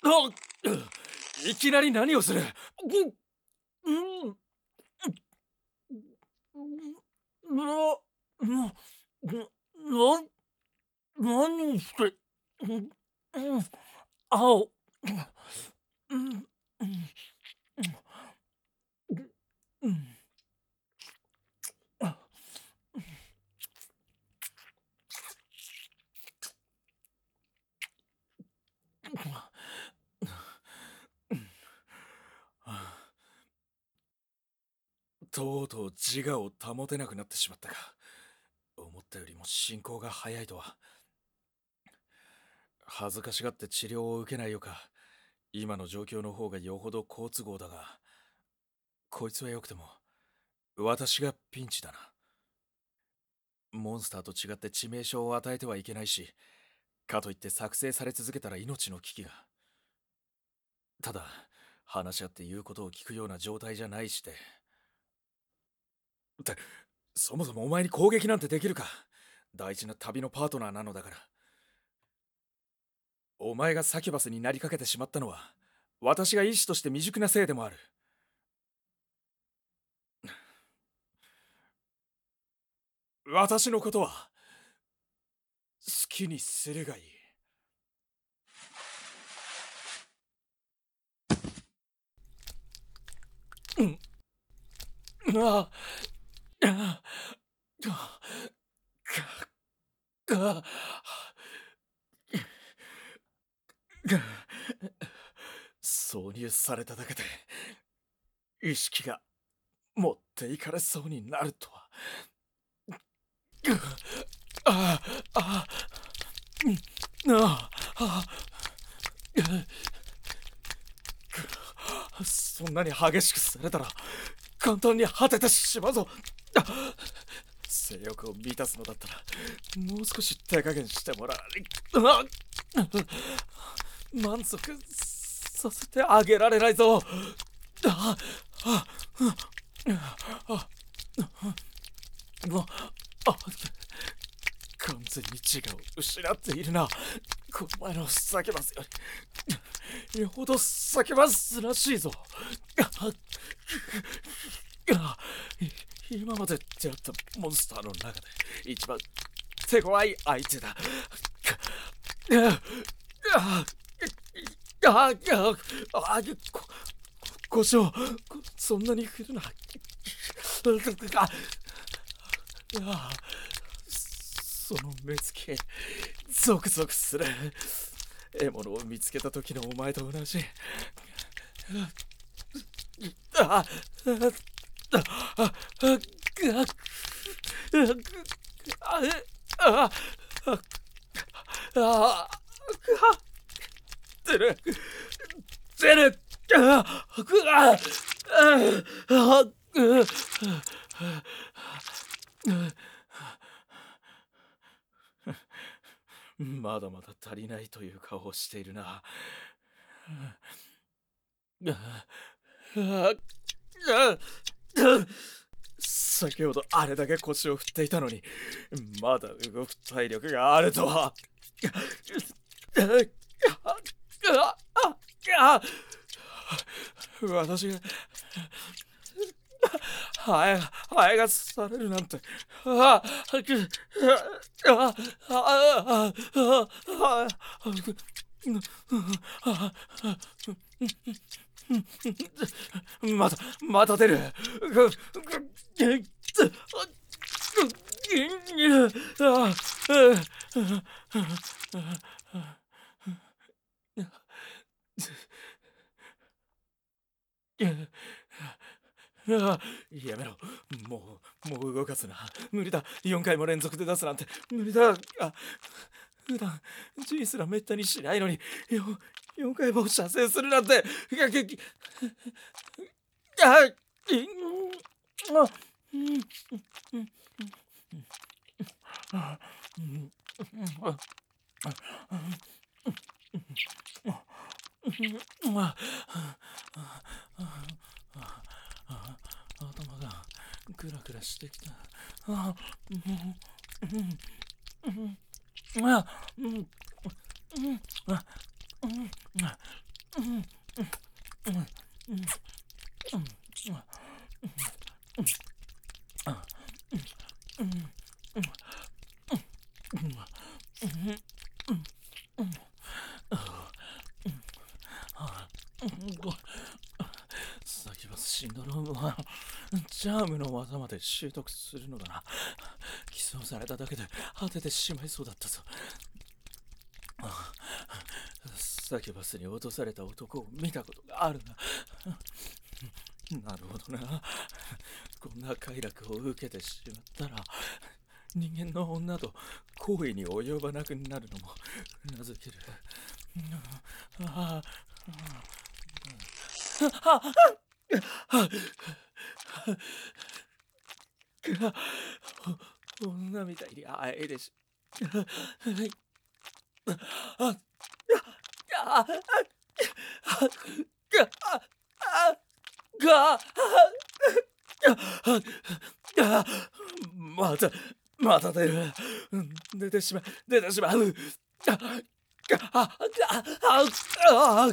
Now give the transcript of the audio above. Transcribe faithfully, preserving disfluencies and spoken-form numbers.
あいきなり何をする。うん、うん、な、な、な、何して、うん、うん、青、うん、うん、うん、あ、とうとう自我を保てなくなってしまったか。思ったよりも進行が早いとは。恥ずかしがって治療を受けないよか。今の状況の方がよほど好都合だが、こいつは良くても私がピンチだな。モンスターと違って致命傷を与えてはいけないし、かといって作成され続けたら命の危機が。ただ、話し合って言うことを聞くような状態じゃないして。って、そもそもお前に攻撃なんてできるか。大事な旅のパートナーなのだから。お前がサキュバスになりかけてしまったのは、私が医師として未熟なせいでもある。私のことは、好きにするがいい。うん。ああ、ああ、が、が、が、挿入されただけで、意識が持っていかれそうになるとは。ああ、ああ、うん、ああ、そんなに激しくされたら簡単に果ててしまうぞ。性欲を満たすのだったらもう少し手加減してもらう。満足させてあげられないぞ。ああああ、完全に自我を失っているな。この前のサキュバスよりよほどサキュバスらしいぞ。今まで出会ったモンスターの中で一番手強い相手だ。ああ、ああ、こ、故障、そんなに振るな。ああ、その目つき、ゾクゾクする。獲物を見つけた時のお前と同じ。ああ、ああ、ああ、ああ、出る、出る、ああ、ああ、まだまだ足りないという顔をしているな。先ほどあれだけ腰を振っていたのに、まだ動く体力があるとは。私がハエハエがされるなんて。ああ、ああ、あまたまた出る。ああ、やめろ。もう、もう動かすな。無理だ。よんかいも連続で出すなんて無理だ。あ、普段、G すらめったにしないのに、よ、よんかいも射精するなんて。がげきあ、いんあ、うん、うん、あ、うん、あ、あ、頭がグラグラしてきた。あ、うん、うん、あ、うん、うん、あ、うん、 サキュバスシンドロームはチャームの技まで習得するのだな。偽装されただけで果ててしまいそうだったぞ。サキュバスに落とされた男を見たことがあるな。なるほどな。こんな快楽を受けてしまったら人間の女と行為に及ばなくなるのもうなずける。ああ女みたいにあえでし。ああがまたまた出る。出てしまう出てしまう。ああ